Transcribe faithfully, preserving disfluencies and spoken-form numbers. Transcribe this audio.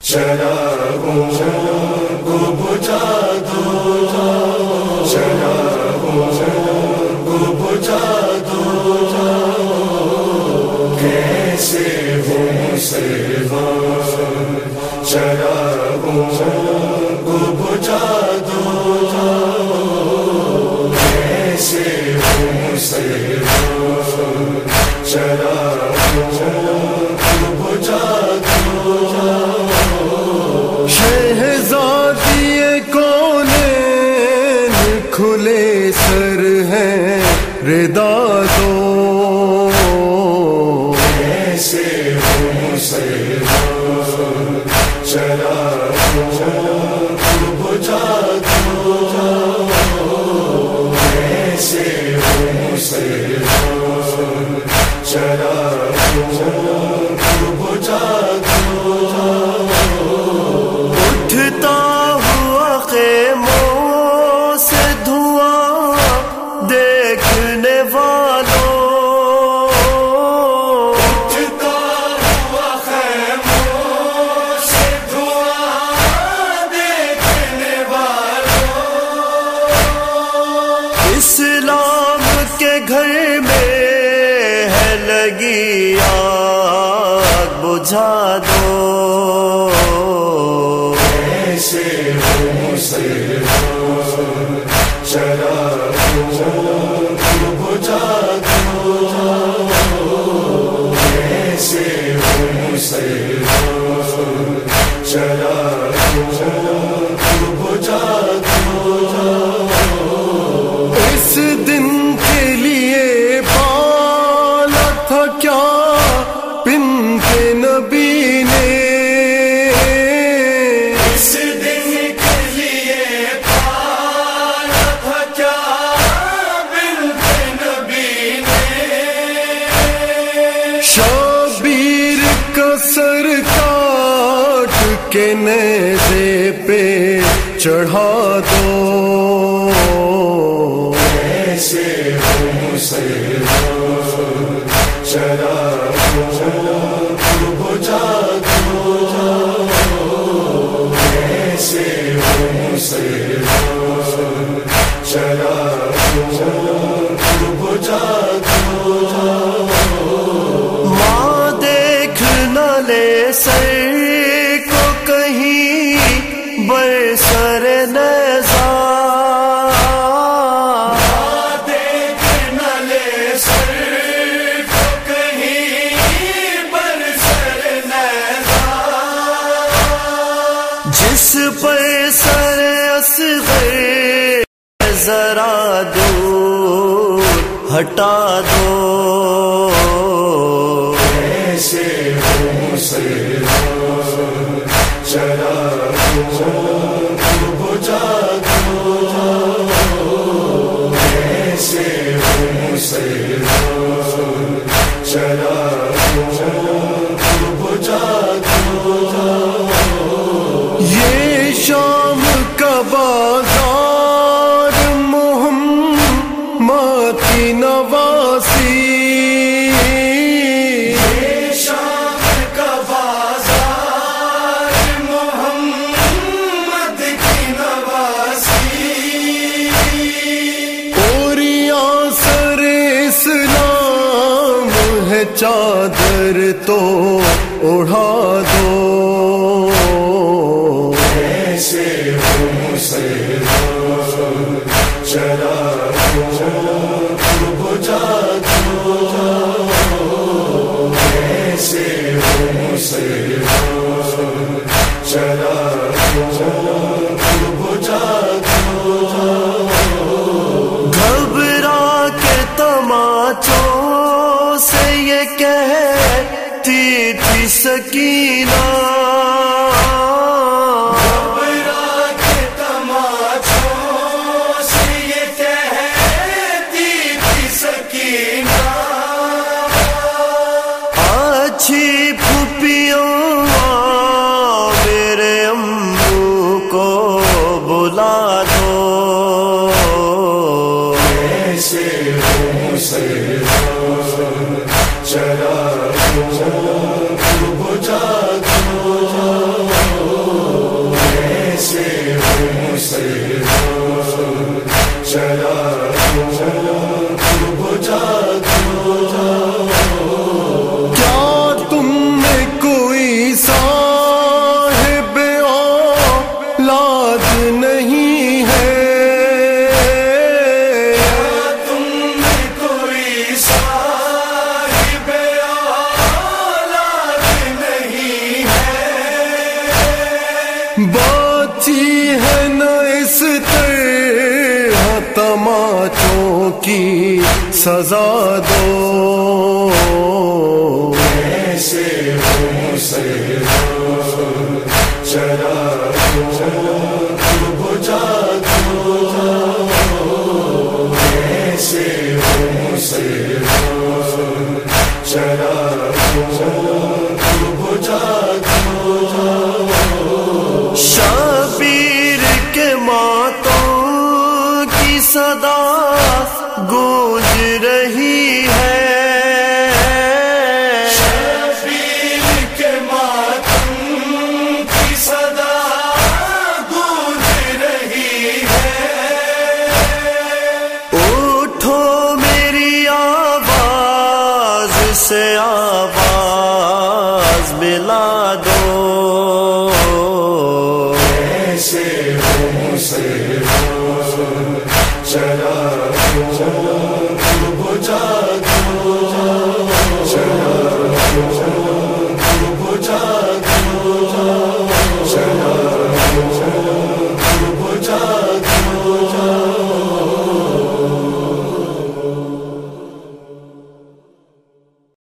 چراغوں کو بجھا دو، چراغوں کو بجھا دو، کیسے ہو مسلمان، چراغوں کو بجھا دو، کیسے ہو مسلمان، چراغوں کو بجھا دو۔ شہزادی کونین کھلے سر ہیں ردا دو، کیسے ہو مسلمان، چراغوں کو بجھا دو، کیسے ہو مسلمان، چراغوں کو بجھا دو۔ اٹھتا ہوا خیموں سے دھواں دیکھنے والوں، اٹھتا ہوا خیموں سے دھواں دیکھنے والوں، اسلام کے گھر میں ہے لگی آگ بجھا دو، کیسے ہو مسلمان، چراغوں کو بجھا دو، کیسے ہو مسلمان، چراغوں کو بجھا دو۔ اس دن کے لیے پالا تھا کیا بنت نبی نے، اس دن کے لیے پالا تھا کیا بنت نبی نے، شبیر کا سر کاٹ کے نیزے پہ چڑھا دو، کیسے ہو مسلمان، چراغوں کو بجھا دو، کیسے ہو مسلمان، چراغوں کو بجھا دو۔ ماں دیکھ نہ لے سر کو کہیں برسر نیزہ، دیکھ نہ لے سر کو کہیں برسر نیزہ، جس پر سر اصغر ذرا دور ہٹا دو، کیسے ہو مسلمان، چراغوں کو بجھا دو، کیسے ہو مسلمان، چراغوں کو بجھا دو۔ یہ شام کا بازار محمد کی نواسی، یہ شام کا بازار محمد کی نواسی، اور یہاں سر اسلام ہے چادر تو اڑا دو، کیسے ہو مسلمان، چراغوں کو بجھا دو، کیسے ہو مسلمان، چراغوں کو بجھا دو۔ گھبرا کے تماچوں سے یہ کہتی تھی سکینہ، گھبرا کے تماچوں سے یہ کہتی تھی سکینہ، اچھی پھوپھیوں میرے امو کو بلا دو، کیسے ہو مسلمان، چراغوں کو بجھا دو، بات ہی ہے نہ اس طرح تماچوں کی سزا دو. ایسے ہو مسلمان چراغوں کو بجھا دو. ایسے ہو مسلمان چراغوں کو بجھا دو. شبیر کے ماتوں کی صدا گونج رہی ہے. شبیر کے ماتم کی صدا گونج رہی ہے. اٹھو میری آواز سے آواز ملا دو.